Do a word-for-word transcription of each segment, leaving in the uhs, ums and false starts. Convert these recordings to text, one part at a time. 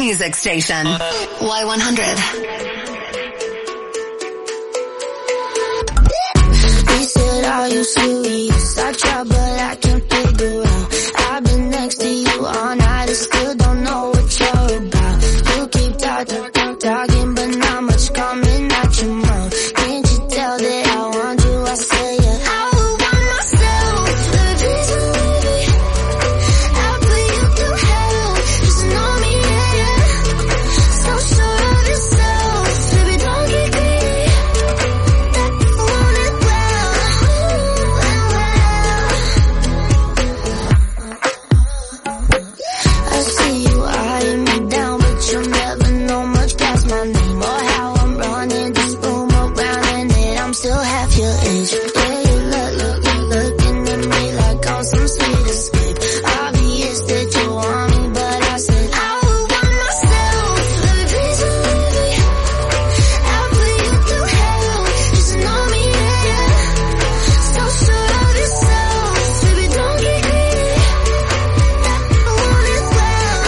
music station. Y one hundred. He said, are you serious? I try, but I can't figure out. I've been next to you all night, I still don't know what you're about. You keep talking, talking, but not much coming out your mouth. Can't you tell that I want you? I say yeah. I would want myself, baby, baby. I'll put you through hell, just to know me, yeah, yeah. So sure of yourself, baby, don't get greedy. That you want it well, well, well. I see you eyeing me down, but you'll never know much past my name or how I'm running this room around, and that I'm still half your age. Yeah, you look, look, look, looking at me like I'm some sweet escape. Obvious that you want me, but I said I would want myself, baby, baby. I'll put you through hell, just to know me, yeah, yeah. So sure of yourself, baby, don't get greedy. I want it well,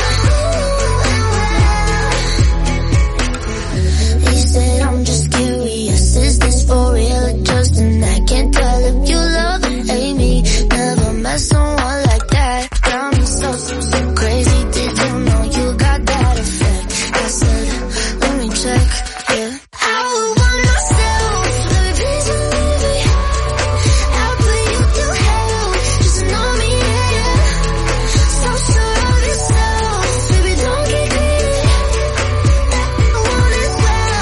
well. He said, I'm just curious, is this for real or just an act? Can't tell if you love or hate me. Never met someone like that. Got me so, so, so crazy. Did you know you got that effect? I said, let me check, yeah. I would want myself, baby, baby. I'll put you through hell, just to know me, yeah, yeah. So sure of yourself, baby, don't get greedy. I want it well,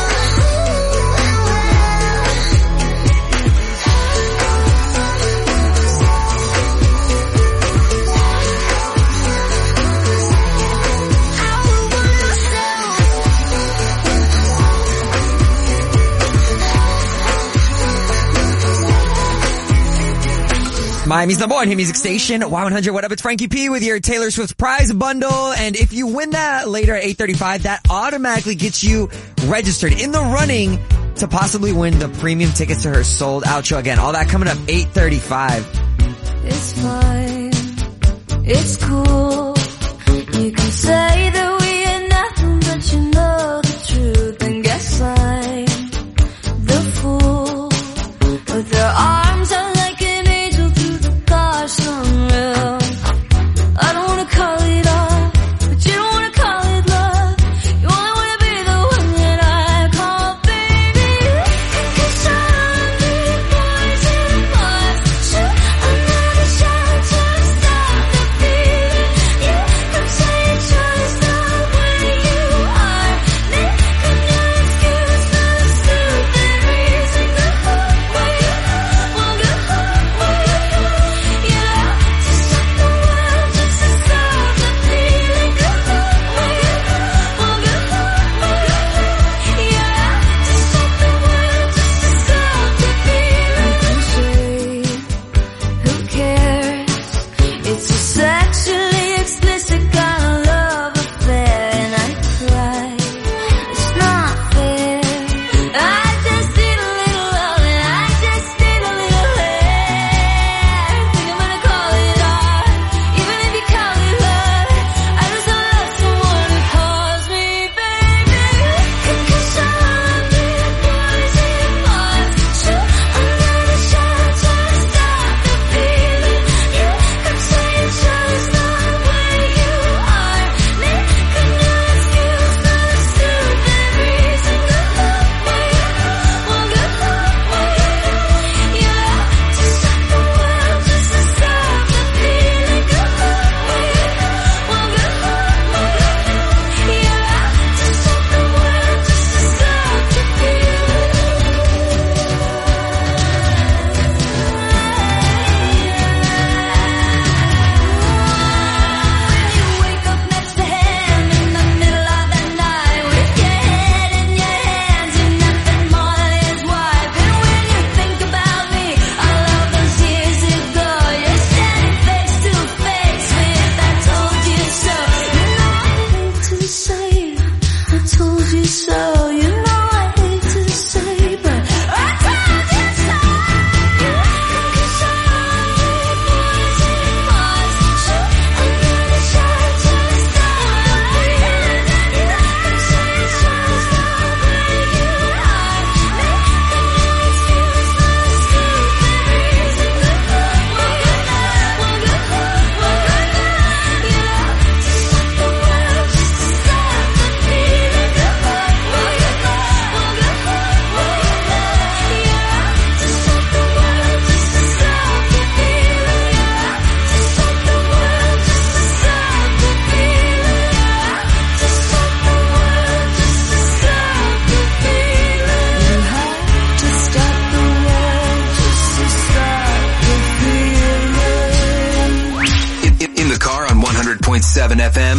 Miami's number one hit music station, Y one hundred. What up? It's Frankie P with your Taylor Swift prize bundle. And if you win that later at eight thirty-five, that automatically gets you registered in the running to possibly win the premium tickets to her sold out show. Again, all that coming up eight thirty-five. It's fine, it's cool. You can say that we ain't nothing, but you know the truth. And guess I'm the fool with their arms out like an angel through the car sunroof. I don't wanna call it love, but you don't wanna call it love. You only wanna be the one that I call baby. 'Cause I'm the poison heart, shoot another shot to stop the feeling. You can say you trust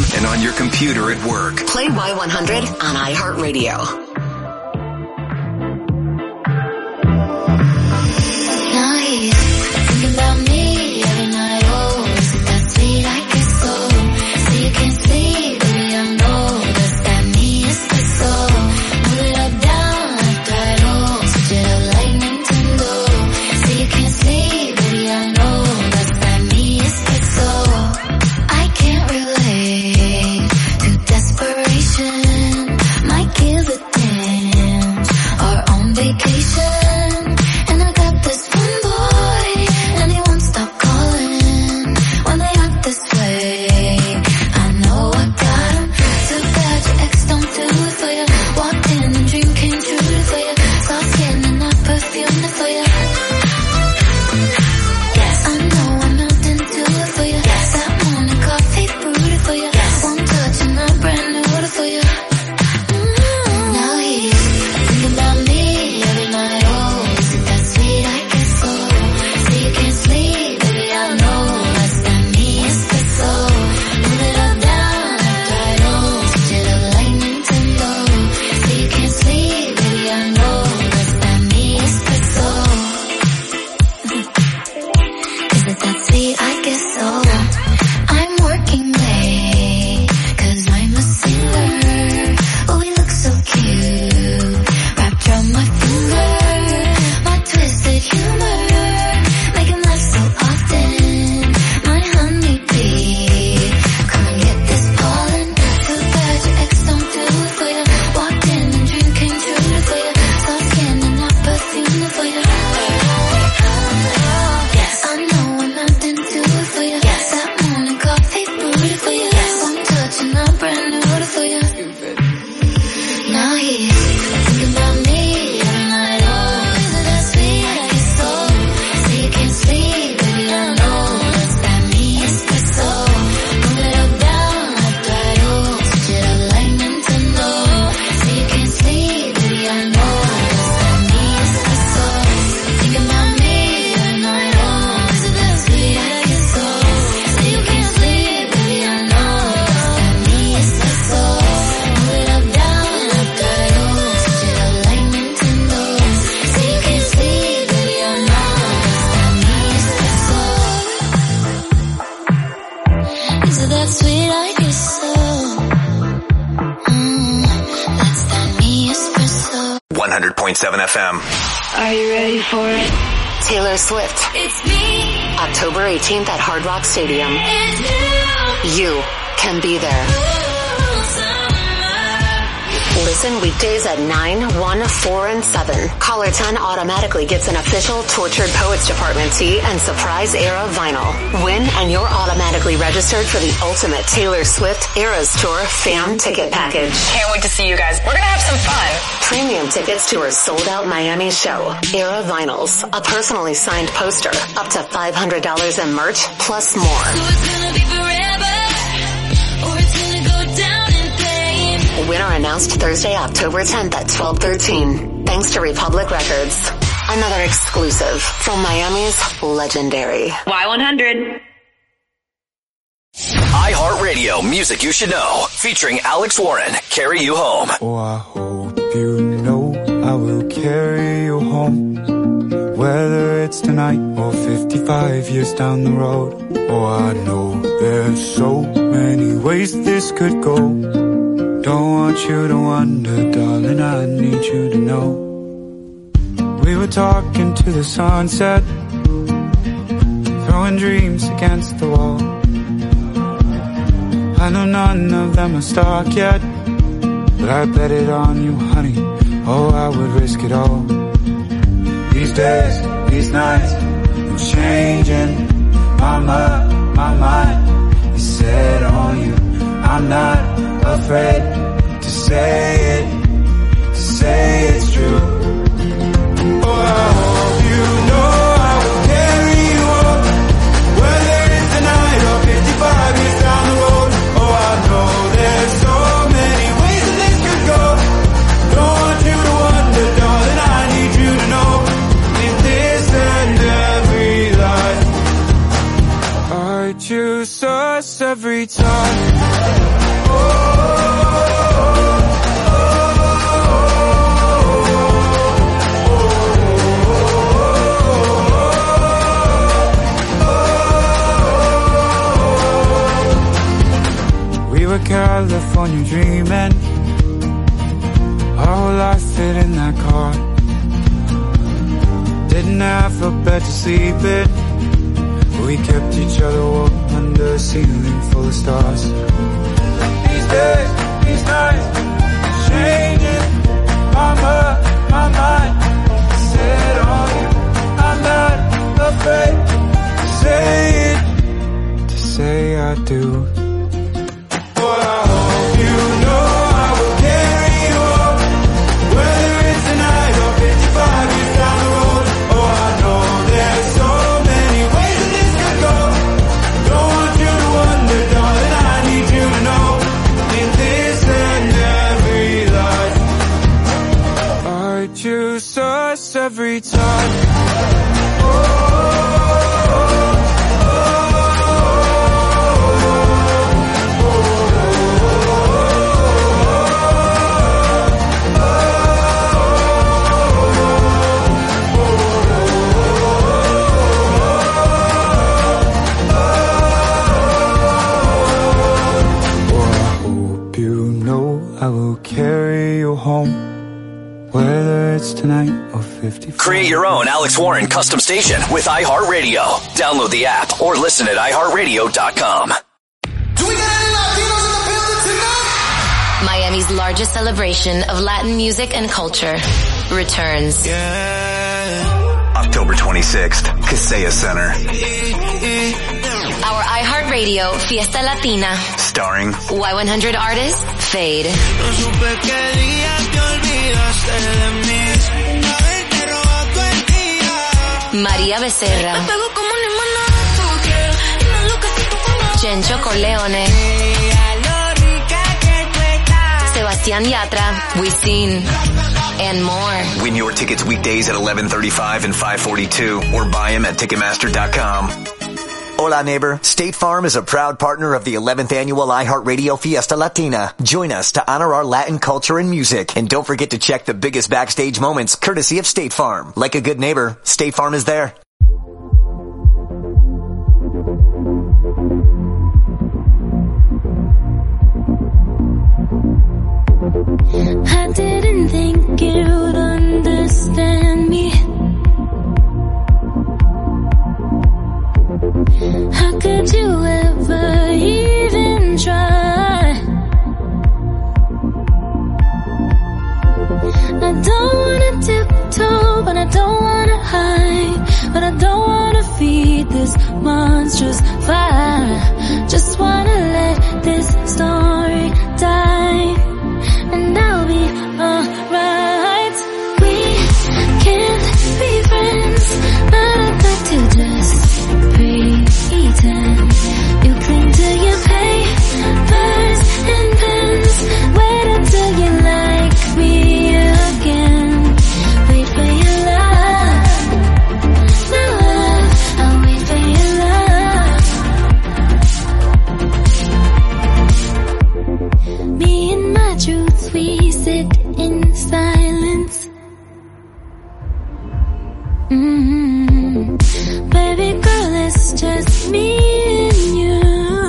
and on your computer at work. Play Y one hundred on iHeartRadio. one hundred point seven F M. Are you ready for it? Taylor Swift. It's me. October eighteenth at Hard Rock Stadium. It's you. You can be there. Listen weekdays at nine, one, four, and seven. Caller ten automatically gets an official Tortured Poets Department tee and Surprise Era vinyl. Win and you're automatically registered for the ultimate Taylor Swift Eras Tour fan ticket package. Can't wait to see you guys. We're gonna have some fun. Premium tickets to her sold-out Miami show. Era vinyls, a personally signed poster, up to five hundred dollars in merch, plus more. So it's gonna be forever, or it's gonna go down in flames. Winner announced Thursday, October tenth at twelve thirteen. Thanks to Republic Records. Another exclusive from Miami's legendary Y one hundred. iHeartRadio Music You Should Know, featuring Alex Warren, Carry You Home. Oh, I hope you know I will carry you home, whether it's tonight or fifty-five years down the road. Oh, I know there's so many ways this could go. Don't want you to wonder, darling, I need you to know. We were talking to the sunset, throwing dreams against the wall. I know none of them are stuck yet, but I bet it on you, honey. Oh, I would risk it all. These days, these nights, I'm changing my mind, my mind is set on you. I'm not afraid to say it, to say it's true. Oh, I hope you know I will carry you home, whether it's tonight or fifty-five years down the road. Oh, I know there's so many ways that this could go. Don't want you to wonder, darling, I need you to know. In this and every life, I choose us every every time. We were California dreaming, our whole life fit in that car. Didn't have a bed to sleep in, but we kept each other warm under a ceiling full of stars. These days, these nights, changing my mind, my mind. Set on you, I'm not afraid to say it, to say I do. Every time. Tonight or fifty-five. Create your own Alex Warren custom station with iHeartRadio. Download the app or listen at i heart radio dot com. Do we got any Latinos in the building tonight? Miami's largest celebration of Latin music and culture returns. Yeah. October twenty-sixth, Kaseya Center. Our iHeartRadio Fiesta Latina. Starring Y one hundred artist, Fade. María Becerra. Chencho Corleone. Sebastián Yatra, Wisin, and more. Win your tickets weekdays at eleven thirty-five and five forty-two or buy them at Ticketmaster dot com. Hola neighbor, State Farm is a proud partner of the eleventh annual iHeartRadio Fiesta Latina. Join us to honor our Latin culture and music. And don't forget to check the biggest backstage moments courtesy of State Farm. Like a good neighbor, State Farm is there. I didn't think you'd understand me. How could you ever even try? I don't wanna tiptoe, but I don't wanna hide. But I don't wanna feed this monstrous fire. Just wanna let this story die, and I'll be alright. We can't be friends, but I'd like to just pretend. You cling to your papers and pens. Wait until you like me again. Wait for your love, my love. I'll wait for your love. Me and my truth, we sit in silence. Mm-hmm. Baby girl, it's just me and you.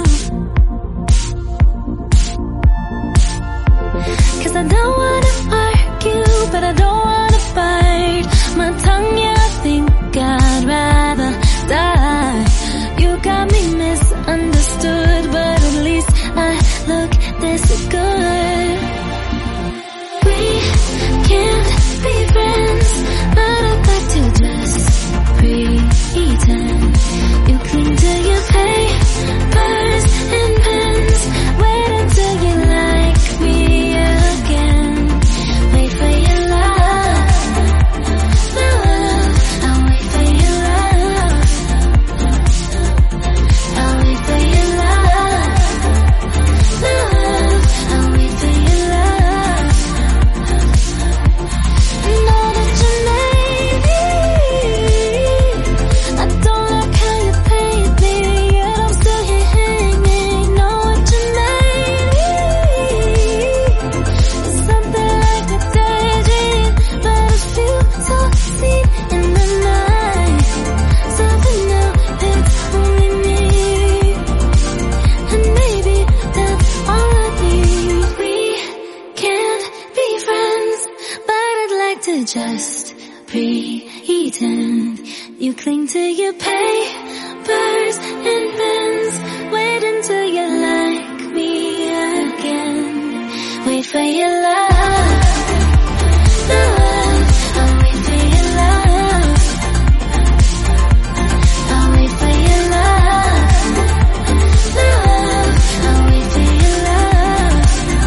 'Cause I don't wanna argue, but I don't wanna fight. My tongue, yeah, I think I'd rather die. You got me misunderstood, but at least I look this good. We can't be friends, but I'd like to just pretend. You cling to your to just pretend. You cling to your papers and pens. Wait until you like me again. Wait for your love. Love. I'll wait for your love. I'll wait for your love. Love. I'll wait for your love.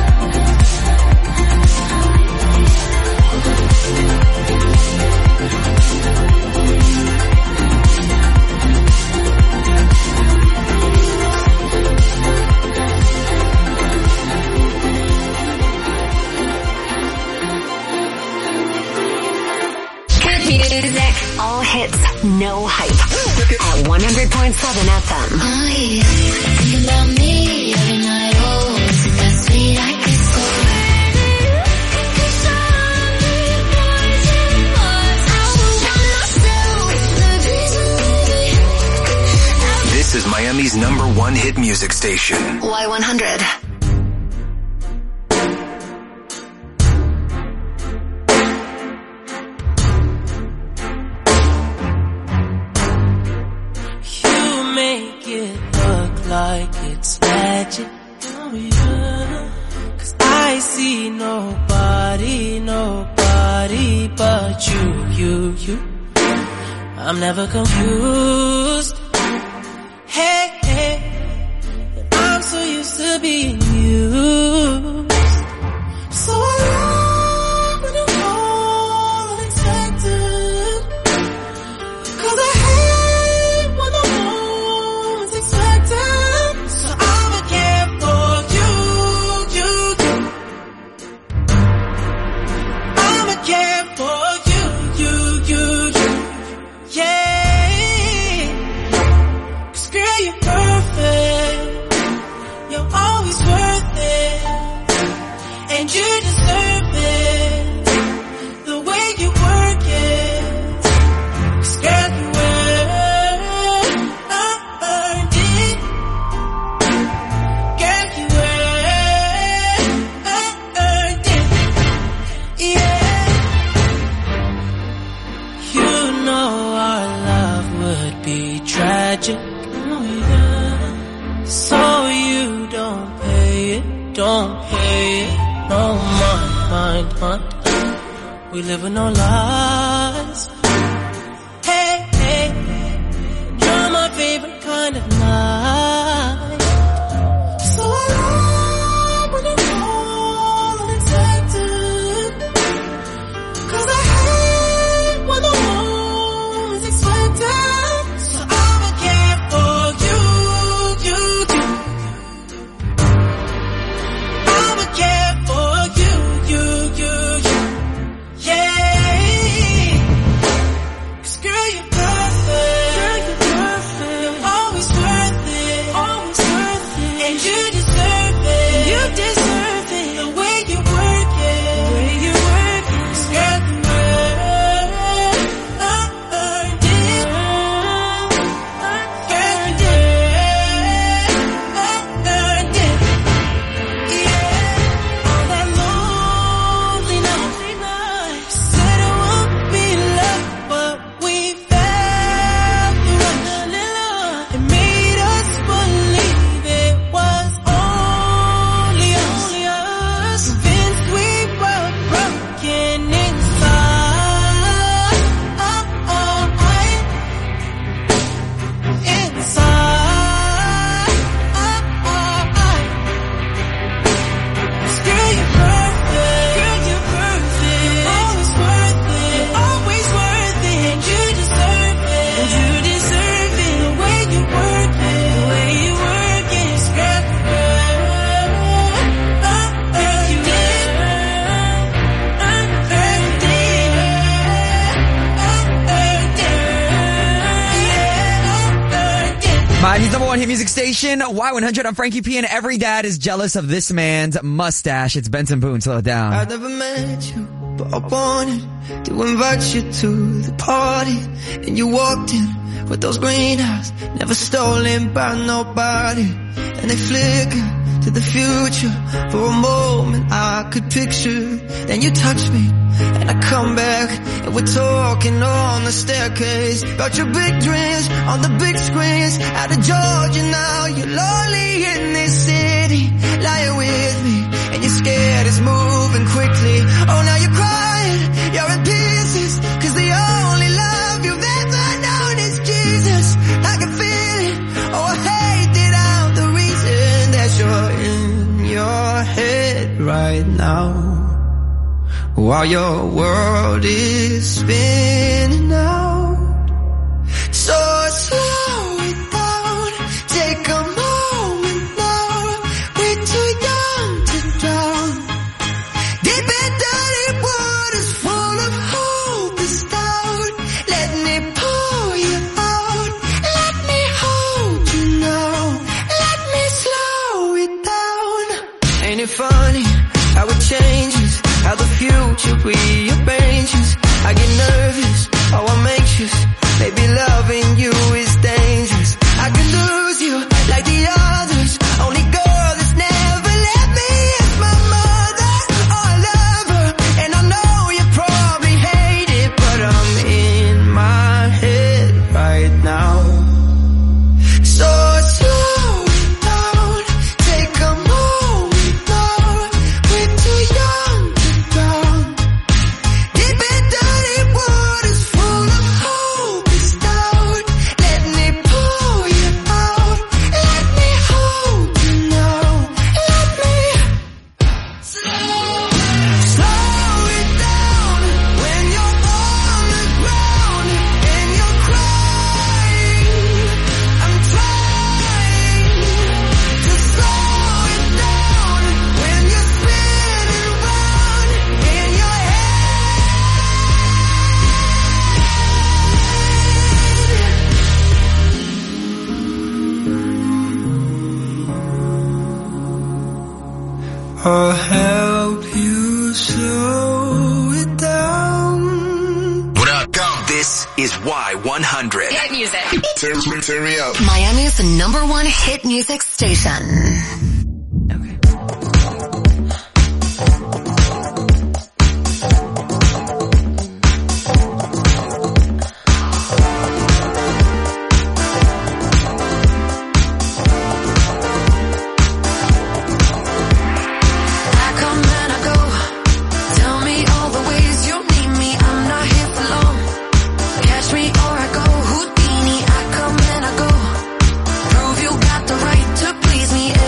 Music, all hits, no hype. At one hundred point seven F M. Oh yeah, think about me every night. Oh, isn't that sweet? I get so ready. This is Miami's number one hit music station. Y one hundred. Like it's magic, oh yeah. Cause I see nobody, nobody but you, you, you. I'm never confused. Hey, hey, I'm so used to being used. So alone when I'm all unexpected. Cause I hate when I'm all unexpected. We live in no lies. Hey, hey, you're my favorite kind of night. So alone when I'm all unexpected. Cause I hate when the one is expected. So I'ma care for you, you, you. I'ma care for you, you, you, you. Miami's number one hit music station, Y one hundred. I'm Frankie P, and every dad is jealous of this man's mustache. It's Benson Boone. Slow it down. I never met you, but I want it. to invite you to the party, and you walked in with those green eyes, never stolen by nobody, and they flicker to the future. For a moment I could picture, then you touch me and I come back, and we're talking on the staircase about your big dreams on the big screens out of Georgia. Now you're lonely in this city, lying with me, and you're scared it's moving quickly. Oh, now you're crying, you're in pieces, cause the only love you've ever known is Jesus. I can feel it, oh I hate that I'm the reason that you're in your head right now, while your world is spinning out. So slow it down, take a moment now, we're too young to drown. Deep and dirty waters full of hope is down. Let me pull you out, let me hold you now, let me slow it down. Ain't it funny how it changes, how the future rearranges? I get nervous, oh I'm anxious, maybe loving you is dangerous. I could lose you like the others, only girl that's never let me is my mother. Oh I love her, and I know you probably hate it, but I'm in my head right now. So slow it down, take a moment now, we're too young to drown. Deep and dirty waters full of hope is down. Let me pull you out, let me hold you now, let me slow it down. When you're on the ground and you're crying, I'm trying to slow it down. When you're spinning round in your head, I'll help you slow it down. What up? Go. This is Y one hundred. Hit music. Turn me, turn me up. Miami's number one hit music station. I come and I go. Tell me all the ways you need me. I'm not here for long. Catch me or I go Houdini. I come and I go. Prove you got the right to please me.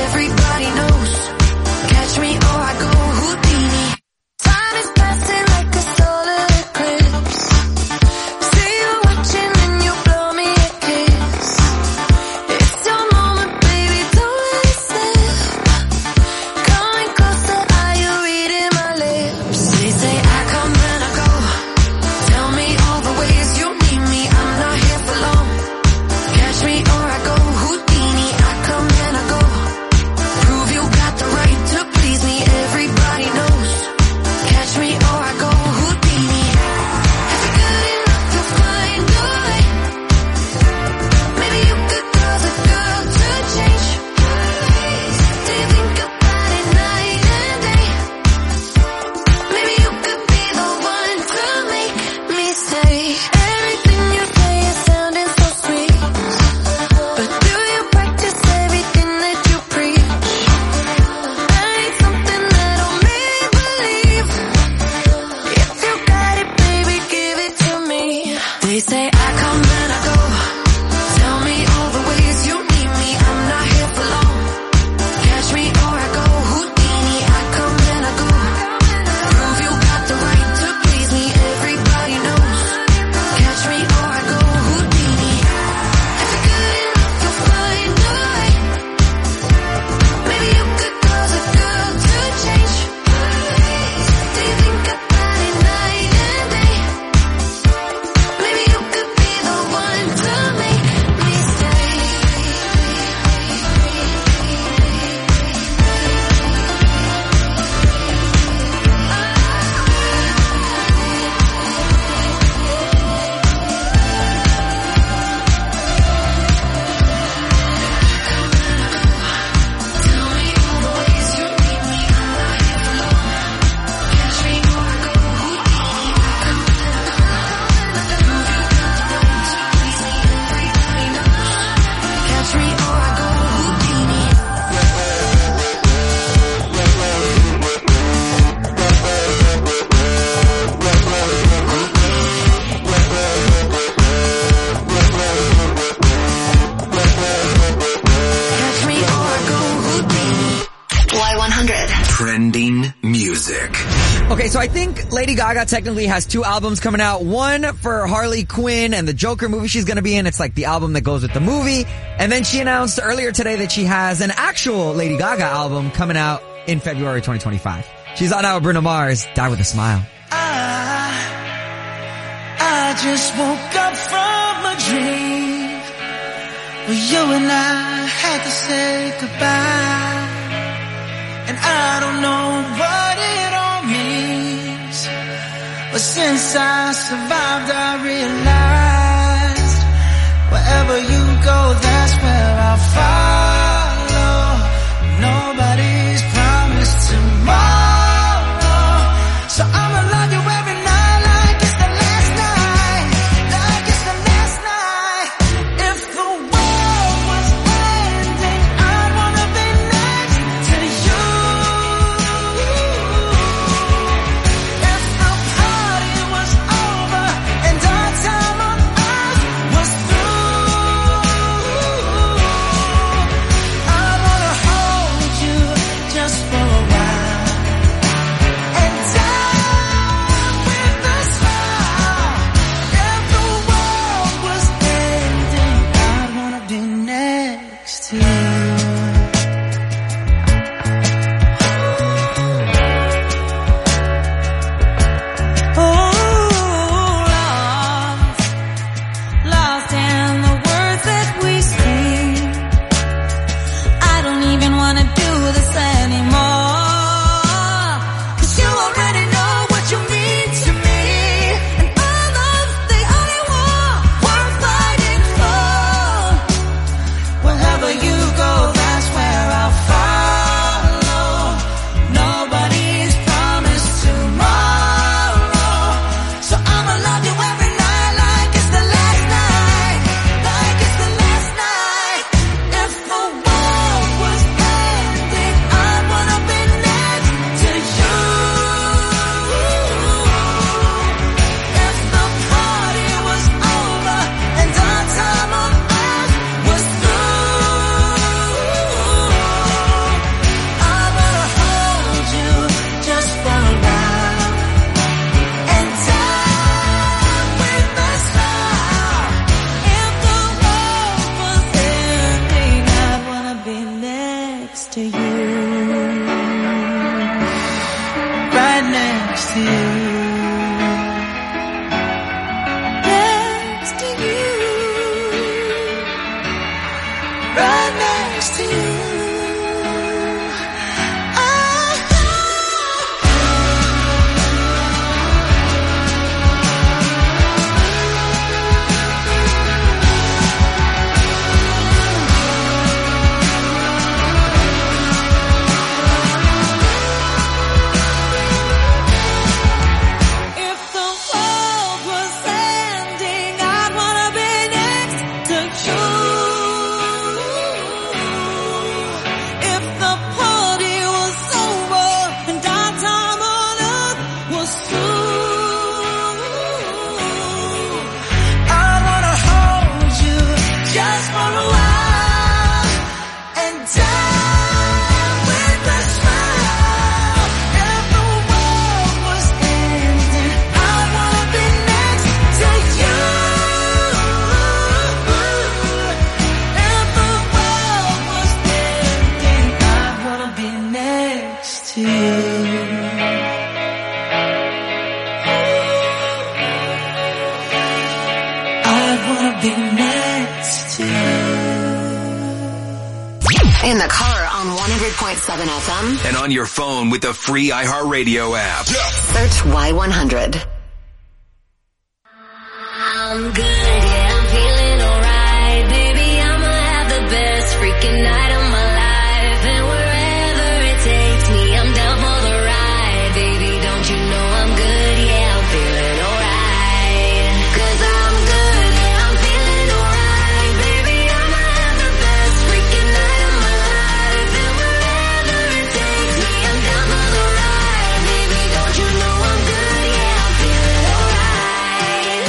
so I think Lady Gaga technically has two albums coming out. One for Harley Quinn and the Joker movie she's going to be in. It's like the album that goes with the movie. And then she announced earlier today that she has an actual Lady Gaga album coming out in February twenty twenty-five. She's on out with Bruno Mars, Die With a Smile. I, I just woke up from a dream where you and I had to say goodbye. And I don't know what it all means, but since I survived I realized wherever you go, that's where I'll follow. Nobody's promised tomorrow, so I'ma love you every night like it's the last night, like it's the last night. If the world was ending, I'd wanna be next to you. If the party was over and our time on earth was through, I'd wanna hold you just for a while and die with a smile. If the world was ending, I'd wanna be next to you. Oh, lost, lost in the words that we speak. I don't even wanna do this anymore, 'cause you already know what you mean to me, and all of the only war worth fighting for. Wherever you go, that's where I'll follow. Nobody's promised tomorrow, so I'ma love you every night like it's the last night, like it's the last night. If the world was ending, I'd wanna be next to you. If the party was over and our time on earth was through, I wanna hold you just for a while and die with a smile. If the world was ending, I'd wanna be next to you, right next to you, next to you, right next to you. If the world was ending, I'd wanna be next to you. If the party was over and our time on earth was through, I wanna hold you just for a while and die with a smile. If the world was ending, I wanna be next to you. If the world was ending, I wanna be next to you. I wanna be next to you. In the car on one hundred point seven F M. And on your phone with the free iHeartRadio app. Search Y one hundred. I'm good, yeah, I'm feeling alright. Baby, I'ma have the best freaking night of my life. And wherever it takes me, I'm down for the ride. Baby, don't you know I'm good, yeah, I'm feeling alright. 'Cause I'm good, yeah, I'm feeling alright. Baby, I'ma have the best freaking night of my life. And wherever it takes me, I'm down for the ride. Baby, don't you know I'm good, yeah, I'm feeling alright.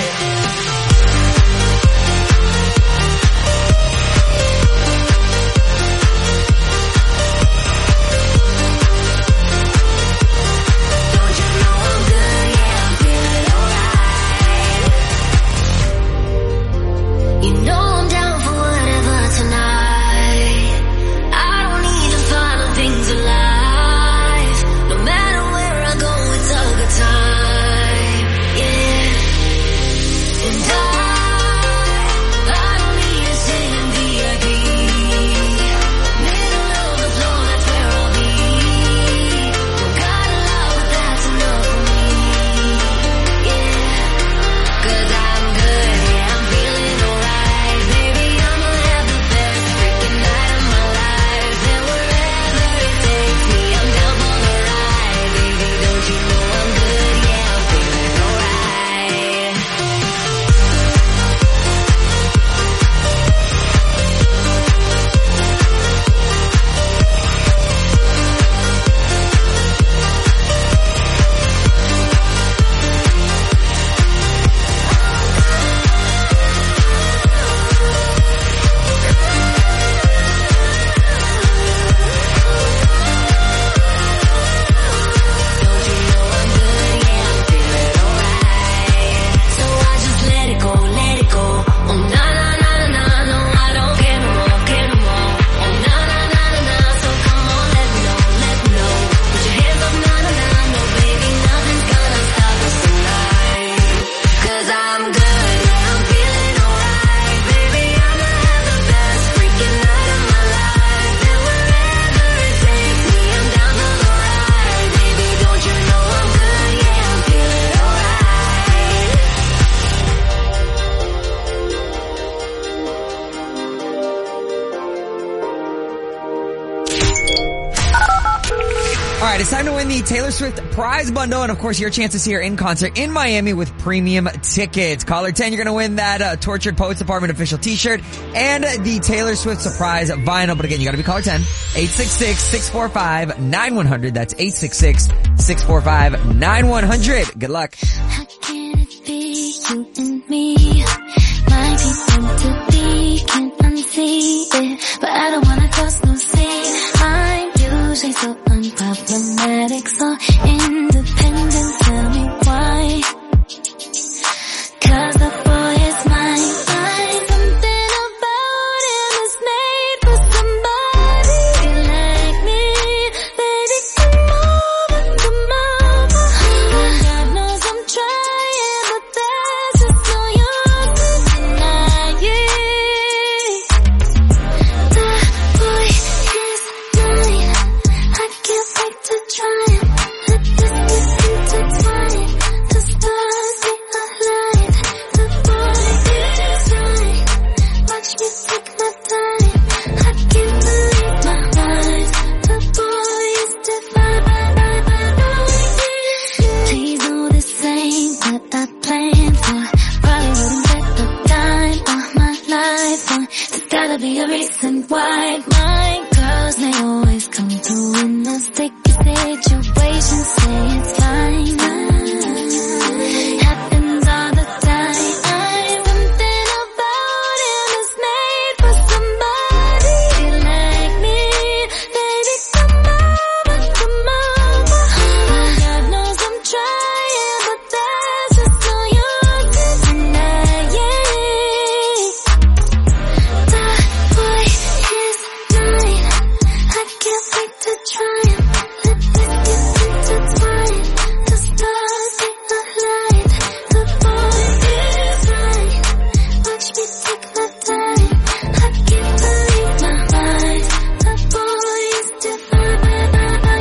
it's time to win the Taylor Swift prize bundle, and of course your chance to see her in concert in Miami with premium tickets. Caller ten, you're going to win that uh, Tortured Poets Department official t-shirt and the Taylor Swift surprise vinyl. But again, you got to be caller ten, eight six six, six four five, nine one hundred. That's eight six six, six four five, nine one hundred. Good luck. How can it be you and me? Might be meant to be, can't unsee it, but I don't wanna cross no sea. I'm usually so unproblematic, so independent, tell me why. Cause the boy is mine, mine. Something about him is made for somebody like me. Baby, come over, come over. God knows I'm trying, but there's just no use in denying. The boy is mine. I can't wait to try him. Let this get intertwined. The stars they align. The boy is mine. Watch me take my time. I can't believe my eyes. The boy is divine. Please know this ain't what I planned for. Probably wouldn't bet the dime on my life for. There's gotta be a reason why my girls may always come through in a sticky situation. Say it's fine. Happens all the time. Something about him is made for somebody like me. Baby, come over, come over. God knows I'm trying, but there's just no use in denying. The boy is mine. I can't wait to try him. Let this get intertwined. The stars they align. The boy is mine. Watch me take my time. I can't believe my eyes. The boy is divine.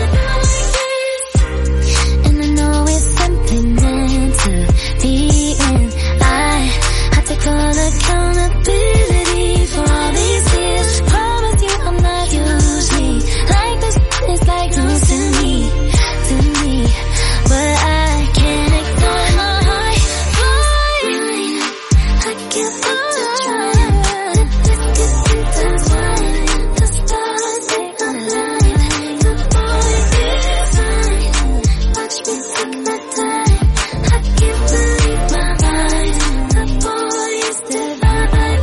And I know it's something meant to be, and I have to call accountability for all these years. Promise you I'm not usually like this. It's like news to me, to me, but I can't ignore my heart. Fine, I can't wait to try. Let this get intertwined. The stars they align. The boy is mine. Watch me take my time. I can't believe my eyes. The boy is divine.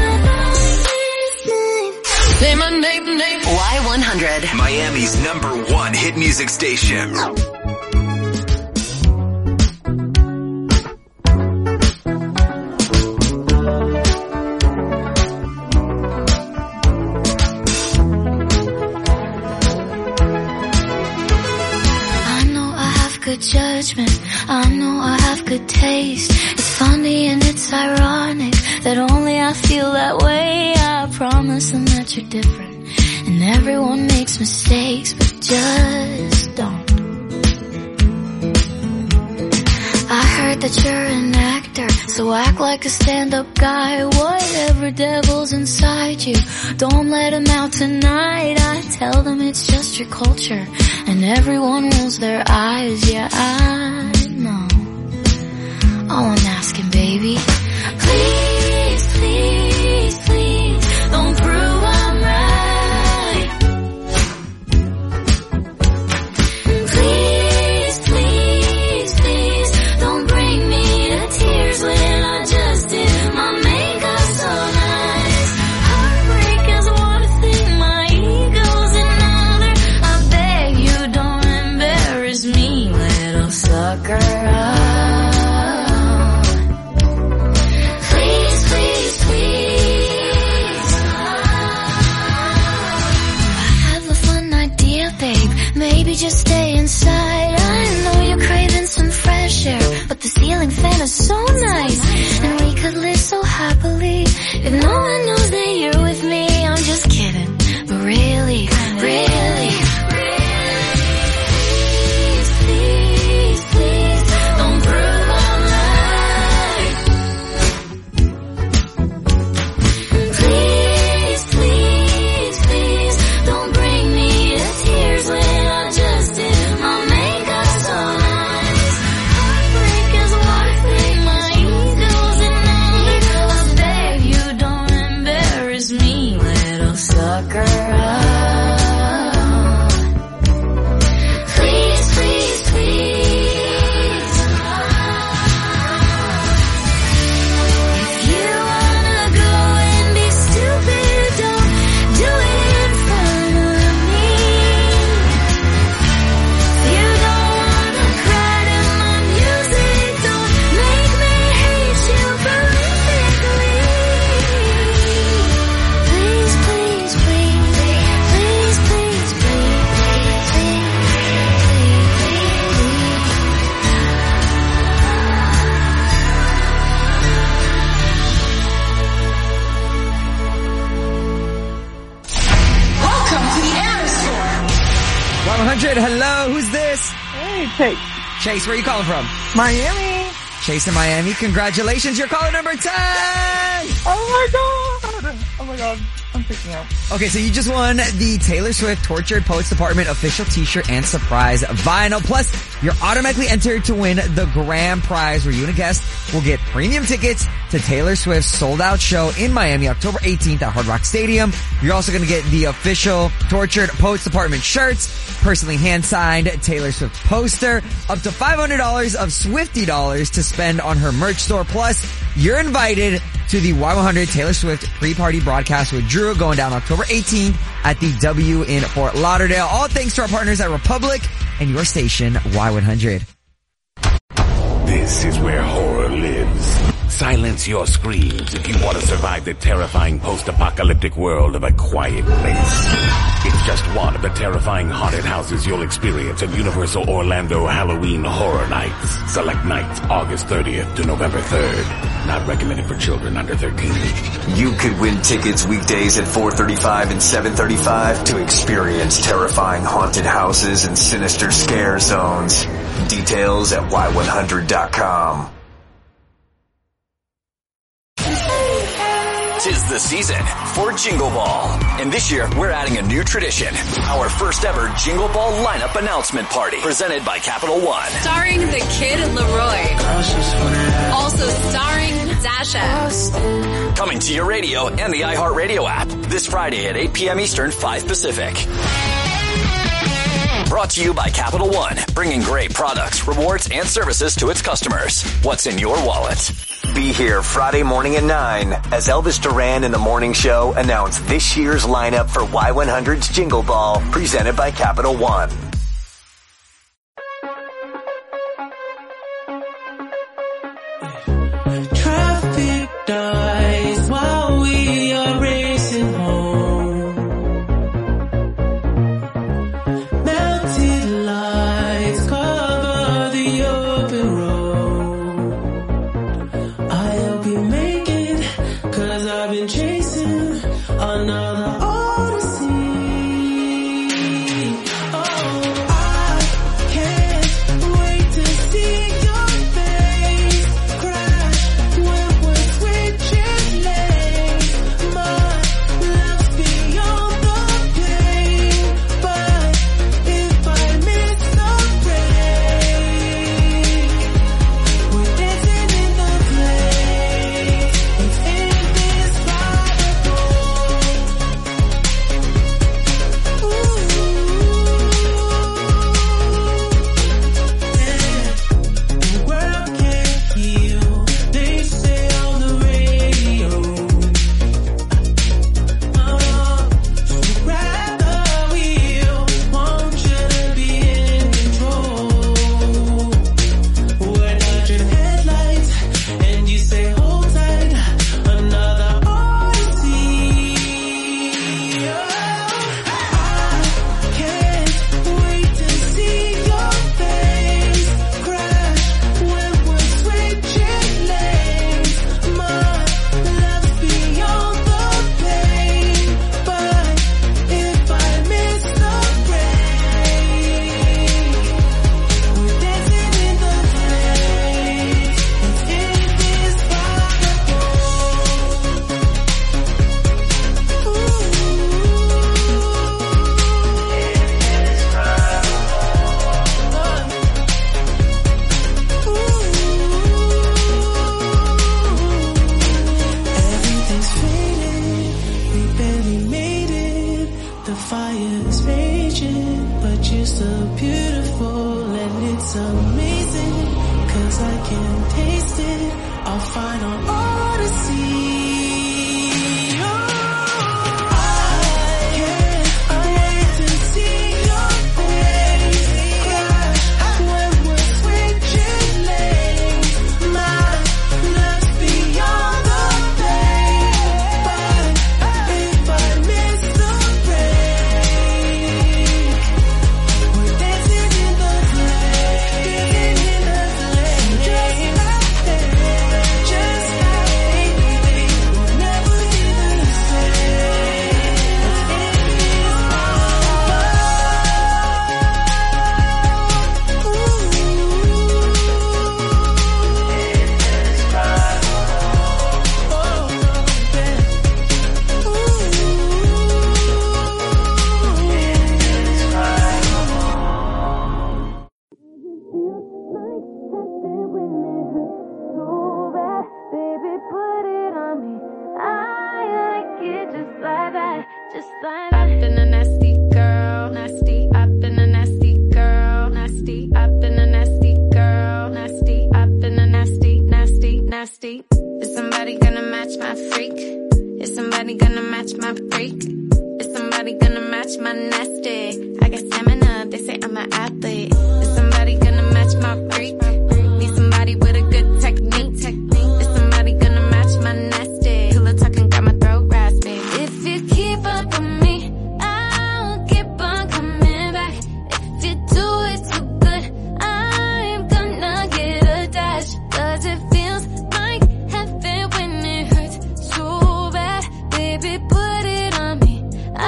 Say my name, name. Y one hundred. Miami's number one hit music station. I know I have good judgment. I know I have good taste. It's funny and it's ironic that only I feel that way. I promise them that you're different. And everyone makes mistakes, but just don't. I heard that you're an actor, so act like a stand-up guy. Whatever devil's inside you, don't let him out tonight. I tell them it's just your culture, and everyone rolls their eyes. Yeah, I know. All I'm asking, baby, please, please, please, don't prove I'm right. Please, please, please, don't bring me to tears when I just did my makeup so nice. Heartbreak is one thing, my ego's another. I beg you don't embarrass me, little sucker. Please, please, please. I have a fun idea, babe. Maybe just stay inside. I know you're craving some fresh air, but the ceiling fan is so nice, and we could live so happily if no one knows that you're with me. I'm just kidding, but really, really, please, please, please, don't prove I'm right. Please, please, please, don't bring me to tears when I just did Chase. Chase, where are you calling from? Miami. Chase in Miami. Congratulations. You're caller number ten. Oh my God. Oh my God. I'm freaking out. Okay, so you just won the Taylor Swift Tortured Poets Department official t-shirt and surprise vinyl. Plus, you're automatically entered to win the grand prize where you and a guest will get premium tickets to Taylor Swift's sold-out show in Miami, October eighteenth at Hard Rock Stadium. You're also going to get the official Tortured Poets Department shirts, personally hand-signed Taylor Swift poster, up to five hundred dollars of Swiftie dollars to spend on her merch store. Plus, you're invited to the Y one hundred Taylor Swift pre-party broadcast with Drew going down October eighteenth at the W in Fort Lauderdale. All thanks to our partners at Republic and your station, Y one hundred. This is where horror lives. Silence your screams if you want to survive the terrifying post-apocalyptic world of A Quiet Place. It's just one of the terrifying haunted houses you'll experience at Universal Orlando Halloween Horror Nights. Select nights August thirtieth to November third. Not recommended for children under thirteen. You could win tickets weekdays at four thirty-five and seven thirty-five to experience terrifying haunted houses and sinister scare zones. Details at Y one hundred dot com. Tis the season for Jingle Ball. And this year, we're adding a new tradition. Our first ever Jingle Ball lineup announcement party presented by Capital One. Starring the Kid Leroy. Also starring Dasha. Coming to your radio and the iHeartRadio app this Friday at eight p.m. Eastern, five Pacific. Brought to you by Capital One, bringing great products, rewards, and services to its customers. What's in your wallet? Be here Friday morning at nine as Elvis Duran and the Morning Show announce this year's lineup for Y one hundred's Jingle Ball, presented by Capital One. Traffic dies while we are racing home. Melted lights cover the open road. I hope you make it, 'cause I've been chasing another odyssey. Oh, I can't wait to see your face crash when we're switching lanes. My love's beyond the pain, but if I miss the break, we're dancing in the place. It's indescribable. nasty. Is somebody gonna match my freak? Is somebody gonna match my freak? Is somebody gonna match my nasty? I got stamina, they say I'm an athlete. Is somebody gonna match my freak? Need somebody with a good technique. Is somebody gonna match my nasty? Pillow talking got my throat raspy. If you keep up with me, I'll keep on coming back. If you do it too good, I'm gonna get attached. Cause it feels like heaven when it hurts so bad. Baby, put it on me.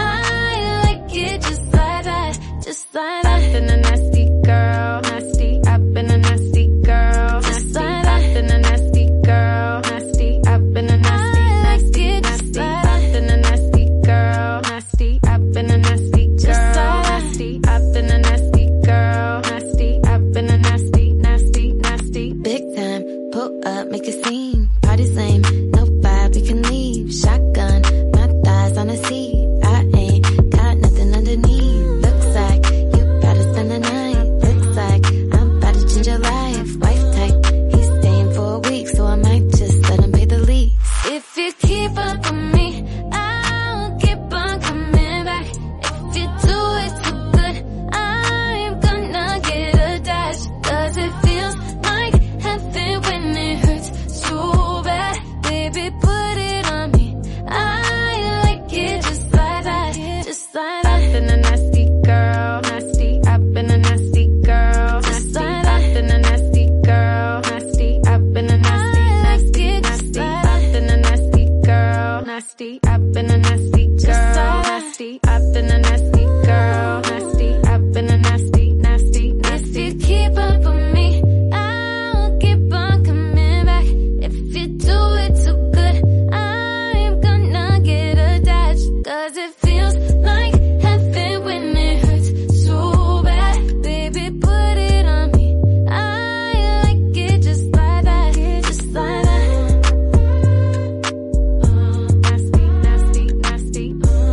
I like it just like that, just like that. I've been a nasty girl, nasty. I've been a nasty girl, nasty. I've been a nasty girl, nasty. I've been a nasty, nasty, nasty. I've been a nasty girl, nasty. I've been a nasty girl, nasty. I've been a nasty girl, nasty. I've been a nasty, nasty, nasty. Big time, pull up, make a scene. Party's lame, no vibe, we can leave. Shotgun, my thighs on a seat. I ain't got nothing underneath. Looks like you about to spend the night. Looks like I'm about to change your life. Wife type, he's staying for a week, so I might just let him pay the lease. If you keep up with me, I'll keep on coming back. If you do it too good, I'm gonna get attached. Cause it feels like heaven when it hurts so bad. Baby, put it on me. I like it just like that, just like that. I've been a nasty girl, nasty. I've been a nasty girl, nasty. I've been a nasty girl, nasty. I've been a nasty, nasty, nasty. I've been a nasty girl, nasty. I've been a nasty girl, nasty. I've been a nasty girl, nasty. I've been a nasty, nasty, nasty. If you keep up with me, I'll keep on coming back. If you do it too good, I'm gonna get attached. Cause it feels like heaven when it hurts so bad. Baby, put it on me. I like it just like that, just like that. Uh, nasty, nasty, nasty.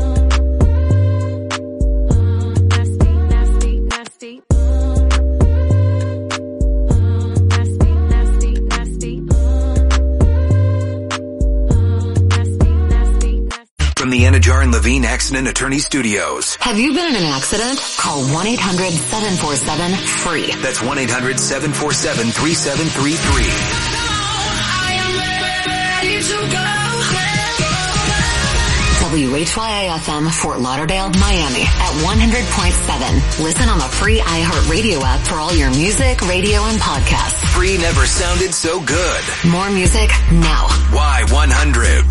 Uh, nasty, nasty, nasty. Uh, nasty, nasty, nasty. From the Anajar and Levine Accident Attorney Studios. Have you been in an accident? Call one eight hundred seven four seven free. That's one eight hundred seven four seven three seven three three. W H Y A F M Fort Lauderdale, Miami at one hundred point seven. Listen on the free iHeartRadio app for all your music, radio, and podcasts. Free never sounded so good. More music now. Y one hundred.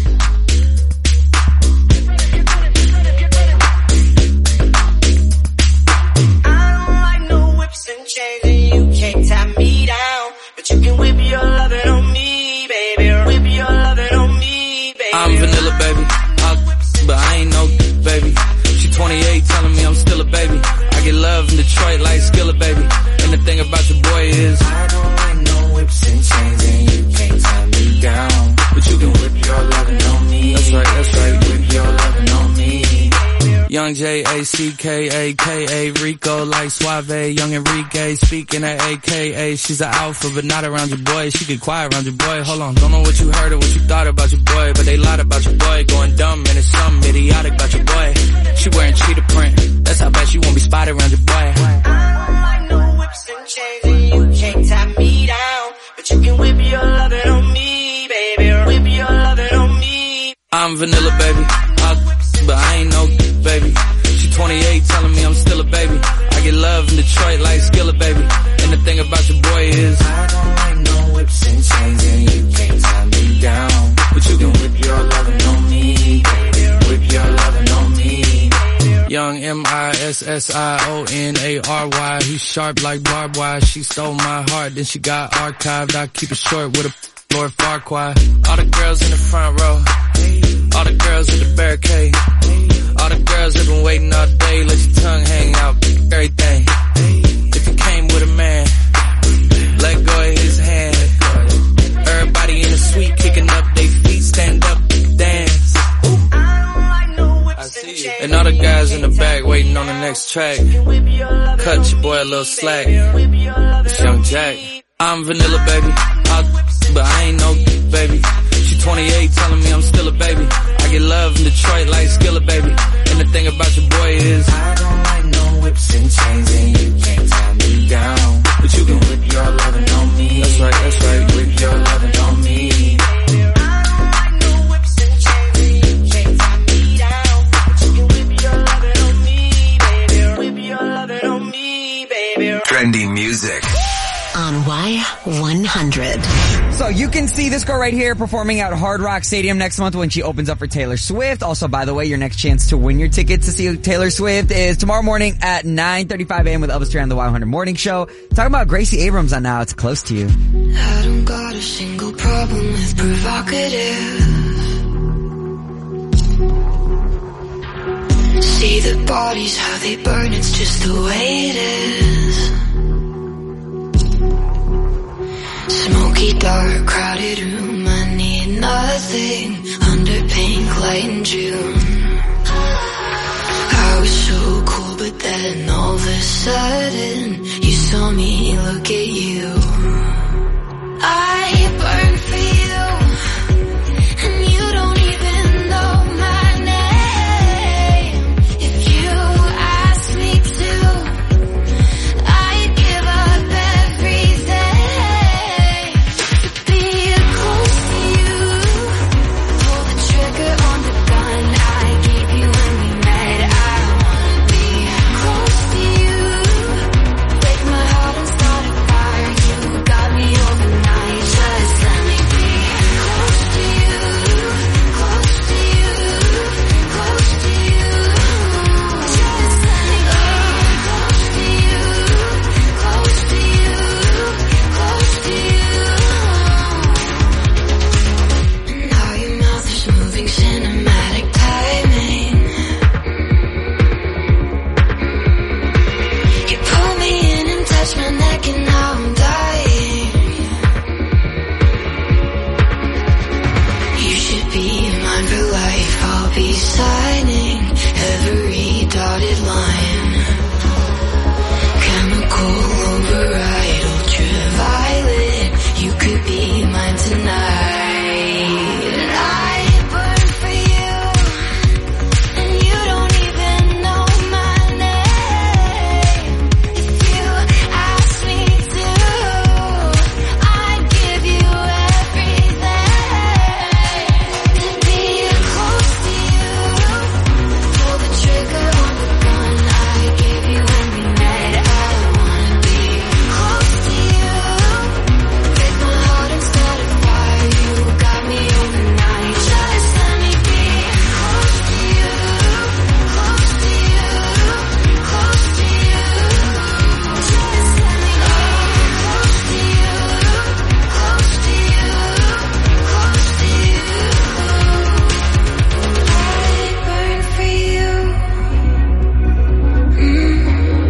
And chains and you can't tie me down, but you can whip your lovin' on me, baby. Whip your lovin' on me, baby. I'm vanilla, baby. I, but I ain't no baby. She twenty-eight, telling me I'm still a baby. I get love in Detroit like Skilla, baby. And the thing about your boy is I don't like no whips and chains, and you can't tie me down, but you can whip your lovin' on me. That's right, that's right. Whip your lovin' on me. Young J A C K A K A Rico like Suave, young Enrique speaking at A K A. She's an alpha but not around your boy. She get quiet around your boy. Hold on, don't know what you heard or what you thought about your boy, but they lied about your boy. Going dumb and it's something idiotic about your boy. She wearing cheetah print, that's how bad she won't be spotted around your boy. I don't like no whips and chains, and you can't tie me down, but you can whip your lovin' on me, baby. Whip your lovin' on me. I'm vanilla, baby. I, but I ain't no baby. She twenty-eight, telling me I'm still a baby. I get love in Detroit like Skilla, baby. And the thing about your boy is I don't like no whips and chains, and you can't tie me down, but you can whip your lovin' on me, baby. Whip your lovin' on me. Young M I S S I O N A R Y. He's sharp like barbed wire. She stole my heart, then she got archived. I keep it short with a Lord Farquaad. All the girls in the front row, all the girls at the barricade, all the girls have been waiting all day. Let your tongue hang out, everything. If you came with a man, let go of his hand. Everybody in the suite kicking up their feet, stand up, dance. I see you. And all the guys in the back waiting on the next track. Cut your boy a little slack. It's Young Jack. I'm vanilla, baby. I, but I ain't no hundred. So you can see this girl right here performing at Hard Rock Stadium next month when she opens up for Taylor Swift. Also, by the way, your next chance to win your tickets to see Taylor Swift is tomorrow morning at nine thirty-five a.m. with Elvis Duran on the Y one hundred Morning Show. Talking about Gracie Abrams on Now It's Close to You. I don't got a single problem with provocative. See the bodies, how they burn, it's just the way it is. Smoky, dark, crowded room, I need nothing under pink light in June. I was so cool, but then all of a sudden you saw me look at you. I burn for you, and you don't even know my name. If you ask me to, I'd give up everything to be close to you. Pull the trigger on the gun I gave you when we met. I wanna be close to you. Break my heart and start a fire. You got me overnight. Just let me be close to you, close to you, close to you. Just let me be close to you, close to you, close to you. And now your mouth is moving cinematic timing. You pull me in and touch my neck and now I'm dying. You should be mine for life. I'll be signing every dotted line. Chemical override, ultraviolet. You could be mine tonight. And I burn for you, and you don't even know my name. If you ask me to, I'd give you everything to be close to you. Pull the trigger on the gun I gave you when we met. I wanna be close to you. Break my heart and start a fire. You got me overnight. Just let me be close to you, close to you, close to you. Just let me be close to you, close to you, close to you. I burn for you. Mm.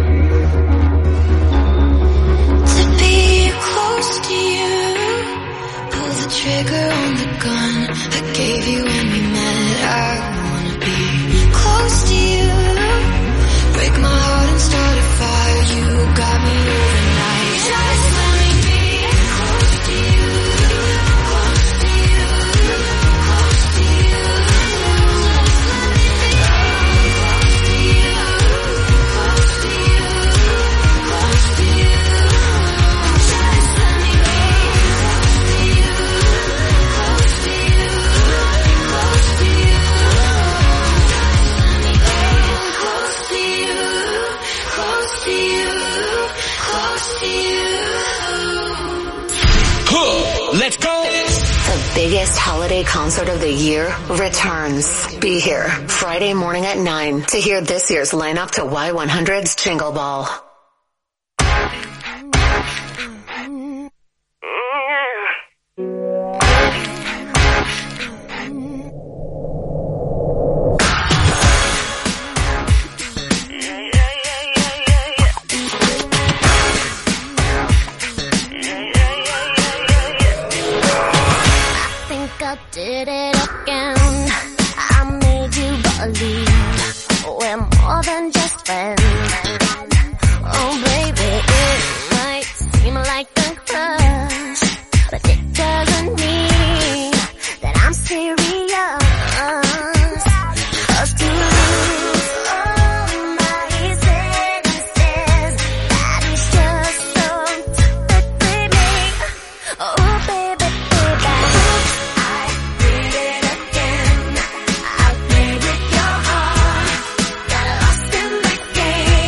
To be close to you. Pull the trigger on the gun I gave you when we met. I wanna be close to you. Break my heart and start a fire. You got me overnight. Just let me be close to you, close to you, close to you. Just let me be close to you, close to you, close to you. Just let me be close to you, close to you, close to you. Just let me be close to you, close to you, close to you. Let's go! The biggest holiday concert of the year returns. Be here Friday morning at nine to hear this year's lineup to Y one hundred's Jingle Ball. Think I did it again. I made you believe we're more than just friends. Oh baby, it might seem like a crush, but it doesn't mean that I'm serious. 'Cause to lose all my senses, that is just so typically me. Oh baby, baby, I did it again. I played with your heart, got lost in the game.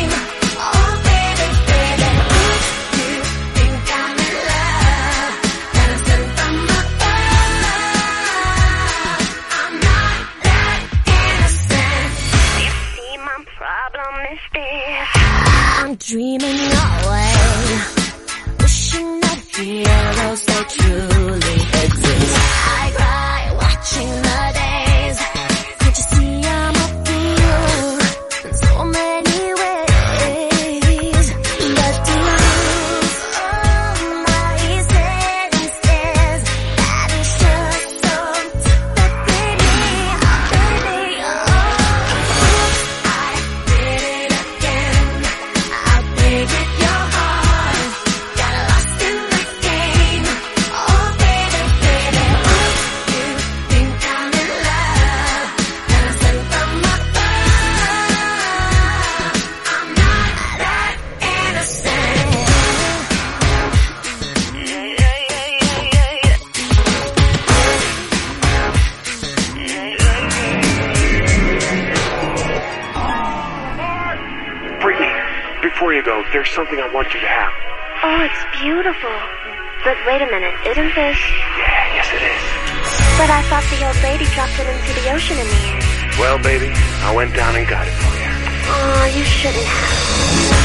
you go, there's something I want you to have. Oh, it's beautiful. But wait a minute, isn't this? Yeah, yes it is. But I thought the old lady dropped it into the ocean in the air. Well, baby, I went down and got it for you. Oh, you shouldn't have.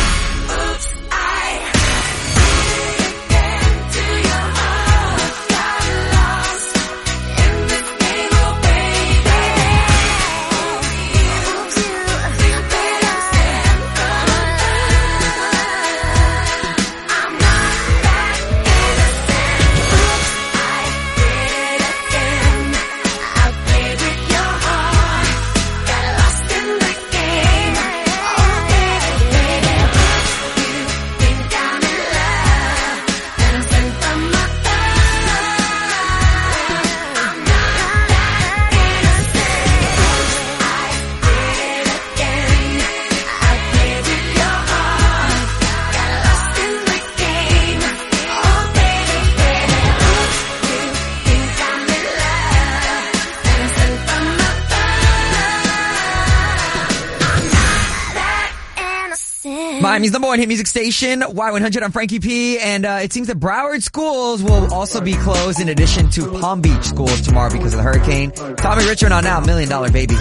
Miami's number one hit music station, Y one hundred. I'm Frankie P. And uh, it seems that Broward schools will also be closed in addition to Palm Beach schools tomorrow because of the hurricane. Tommy Richard on now, Million Dollar Baby.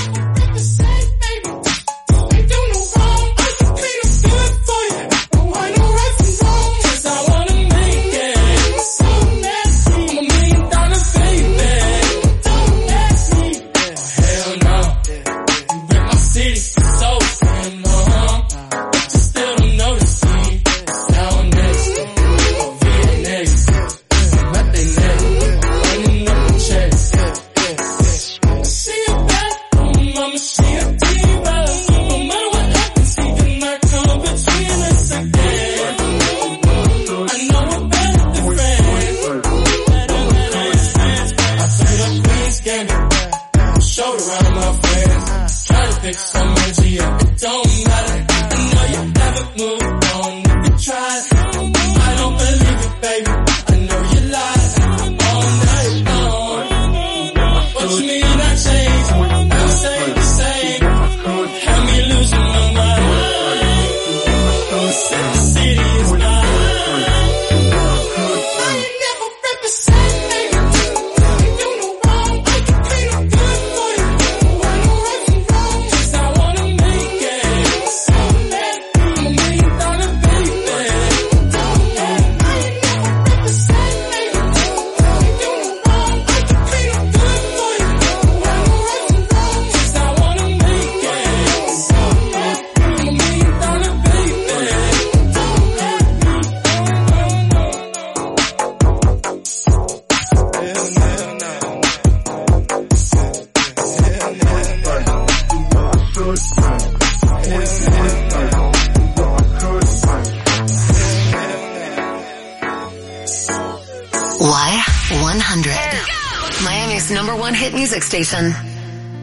Y one hundred. Miami's number one hit music station.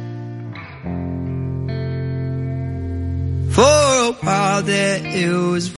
For a while there it was